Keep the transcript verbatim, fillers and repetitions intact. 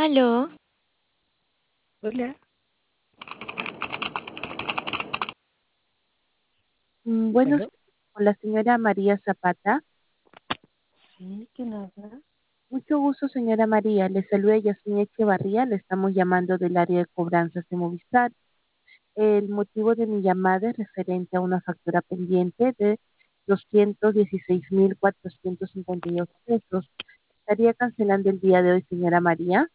Aló, Hola, Mm, Buenos aló, días, con la señora María Zapata. sí, ¿quién habla? Mucho gusto, señora María. Le saluda Yasmín Echevarría. Le estamos llamando del área de cobranzas de Movistar. El motivo de mi llamada es referente a una factura pendiente de doscientos dieciséis mil cuatrocientos cincuenta y dos pesos. ¿Estaría cancelando el día de hoy, señora María?